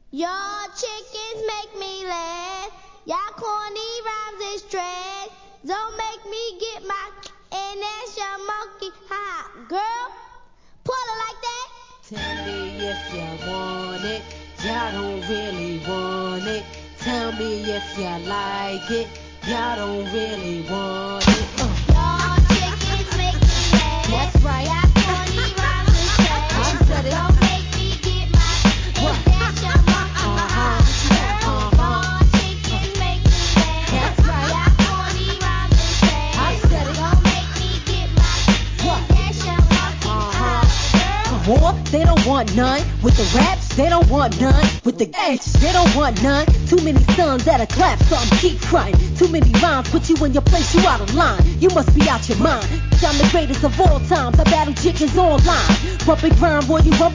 Y'all chickens make me laugh. Y'all corny rhymes is trash. Don't make me get my and that's your monkey. Ha, girl, pull it like that. Tell me if you want it. Y'all don't really want it. Tell me if you like it. Y'all don't really want it. Y'all chickens make me laugh. That's right. Y'all corny rhymes is trash. I said it. Don't make me get my and that's your monkey. Ha, girl, y'all chickens make me laugh. That's right. Y'all corny rhymes is trash. I said it. Don't make me get my and that's your monkey. Ha, girl. War, they don't want none. With the raps, they don't want none. With the H, they don't want none. Too many sons that'll clap, something keep crying. Too many rhymes put you in your place, you out of line. You must be out your mind. I'm the greatest of all times. I battle chickens online. Bumping ground, boy, you rumble.